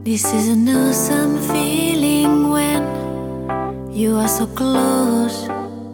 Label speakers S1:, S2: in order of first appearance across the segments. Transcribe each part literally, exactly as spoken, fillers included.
S1: This is an awesome feeling when you are so close.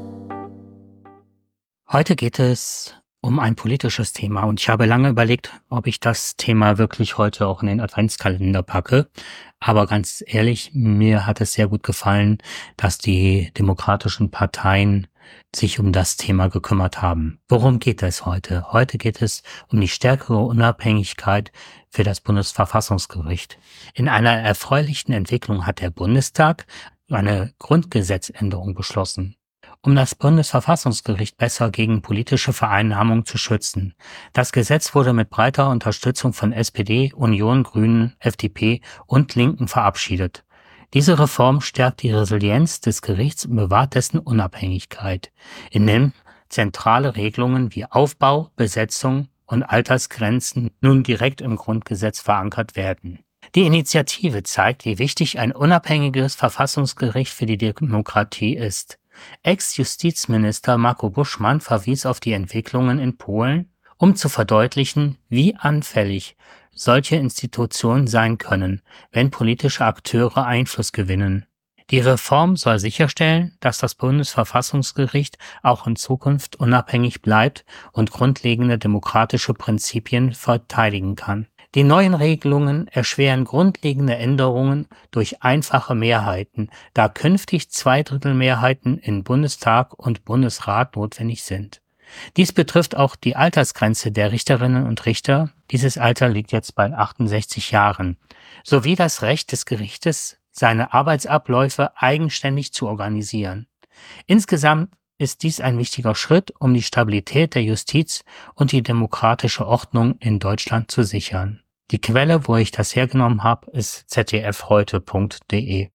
S2: Heute geht es um ein politisches Thema und ich habe lange überlegt, ob ich das Thema wirklich heute auch in den Adventskalender packe. Aber ganz ehrlich, mir hat es sehr gut gefallen, dass die demokratischen Parteien sich um das Thema gekümmert haben. Worum geht es heute? Heute geht es um die stärkere Unabhängigkeit für das Bundesverfassungsgericht. In einer erfreulichen Entwicklung hat der Bundestag eine Grundgesetzänderung beschlossen, um das Bundesverfassungsgericht besser gegen politische Vereinnahmung zu schützen. Das Gesetz wurde mit breiter Unterstützung von S P D, Union, Grünen, F D P und Linken verabschiedet. Diese Reform stärkt die Resilienz des Gerichts und bewahrt dessen Unabhängigkeit, indem zentrale Regelungen wie Aufbau, Besetzung und Altersgrenzen nun direkt im Grundgesetz verankert werden. Die Initiative zeigt, wie wichtig ein unabhängiges Verfassungsgericht für die Demokratie ist. Ex-Justizminister Marco Buschmann verwies auf die Entwicklungen in Polen, um zu verdeutlichen, wie anfällig solche Institutionen sein können, wenn politische Akteure Einfluss gewinnen. Die Reform soll sicherstellen, dass das Bundesverfassungsgericht auch in Zukunft unabhängig bleibt und grundlegende demokratische Prinzipien verteidigen kann. Die neuen Regelungen erschweren grundlegende Änderungen durch einfache Mehrheiten, da künftig Zweidrittelmehrheiten in Bundestag und Bundesrat notwendig sind. Dies betrifft auch die Altersgrenze der Richterinnen und Richter. Dieses Alter liegt jetzt bei achtundsechzig Jahren, sowie das Recht des Gerichtes, seine Arbeitsabläufe eigenständig zu organisieren. Insgesamt ist dies ein wichtiger Schritt, um die Stabilität der Justiz und die demokratische Ordnung in Deutschland zu sichern. Die Quelle, wo ich das hergenommen habe, ist z d f heute punkt d e.